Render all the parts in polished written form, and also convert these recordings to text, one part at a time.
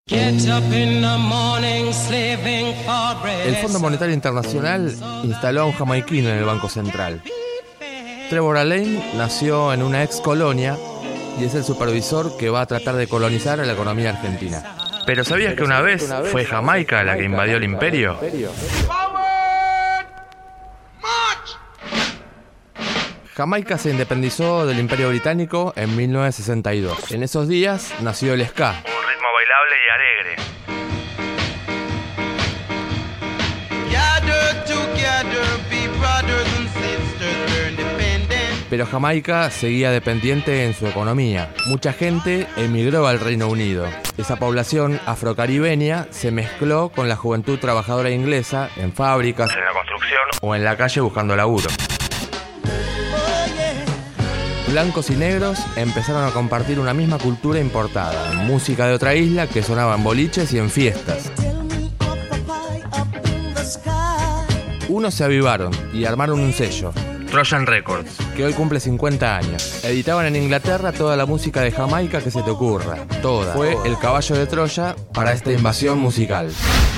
El Fondo Monetario Internacional instaló a un jamaiquino en el Banco Central. Trevor Alain nació en una ex colonia y es el supervisor que va a tratar de colonizar a la economía argentina. ¿Pero sabías que una vez fue Jamaica la que invadió el imperio? Jamaica se independizó del Imperio Británico en 1962. En esos días nació el ska. Un ritmo bailable y alegre. Pero Jamaica seguía dependiente en su economía. Mucha gente emigró al Reino Unido. Esa población afrocaribeña se mezcló con la juventud trabajadora inglesa en fábricas, En la construcción. o en la calle buscando laburo. Blancos y negros empezaron a compartir una misma cultura importada, música de otra isla que sonaba en boliches y en fiestas. Unos se avivaron y armaron un sello, Trojan Records. que hoy cumple 50 años. Editaban en Inglaterra toda la música de Jamaica que se te ocurra. Toda. Fue el caballo de Troya para esta invasión musical.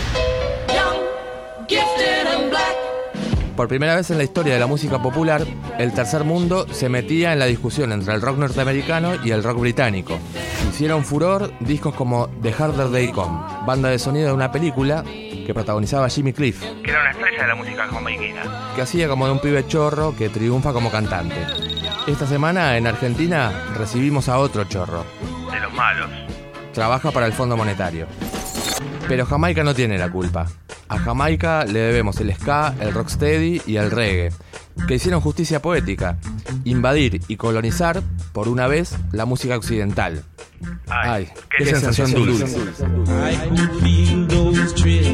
Por primera vez en la historia de la música popular, el tercer mundo se metía en la discusión entre el rock norteamericano y el rock británico. Hicieron furor discos como The Harder They Come, banda de sonido de una película que protagonizaba Jimmy Cliff, Que era una estrella de la música jamaiquina. que hacía como de un pibe chorro que triunfa como cantante. Esta semana en Argentina recibimos a otro chorro. De los malos. Trabaja para el Fondo Monetario. Pero Jamaica no tiene la culpa. A Jamaica le debemos el ska, el rocksteady y el reggae, que hicieron justicia poética, invadir y colonizar, por una vez, la música occidental. Ay, Qué sensación dulce. I could feel those trails